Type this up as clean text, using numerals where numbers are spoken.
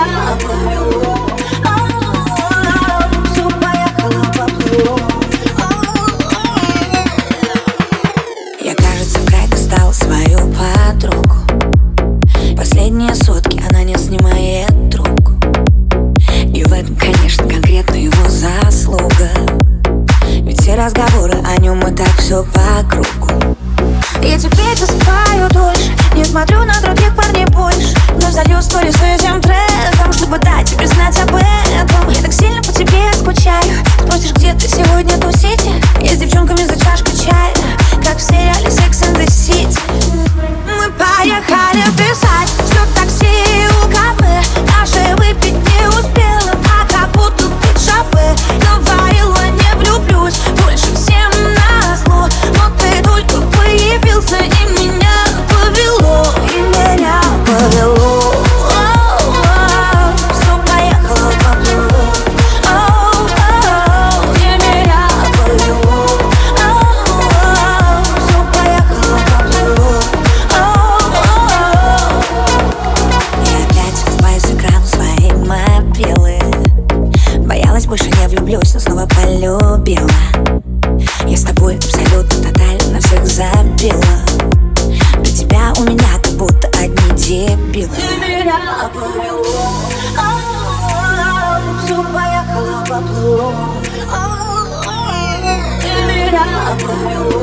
повело. Всё поехало поплыло. Я, кажется, в край достал свою подругу. Последние сутки она не снимает трубку. И в этом, конечно, конкретно его заслуга. Ведь все разговоры о нем и так все по кругу. Я теперь засыпаю дольше, не смотрю на других парней больше, но залью сторис этим треком, чтобы дать тебе знать об этом. Я так сильно по тебе скучаю. Спросишь, где ты сегодня тусите? Я с девчонками за чашкой чая, как в сериале Sex and the City. Мы поехали писать, ждет такси у кафе. Даже выпить не успела, а как будто тут шафе. Говорила, не влюблюсь больше всем назло, но ты только появился и меня повело. И меня повело. Всё поехало поплыло. И меня повело. Всё поехало поплыло. Я опять улыбаюсь экрану своей мобилы. Боялась, больше не влюблюсь, но снова полюбила. Я с тобой абсолютно тотально на всех забила. Для тебя у меня как будто одни дебилы. И меня повело. Всё поехало поплыло. И меня повело.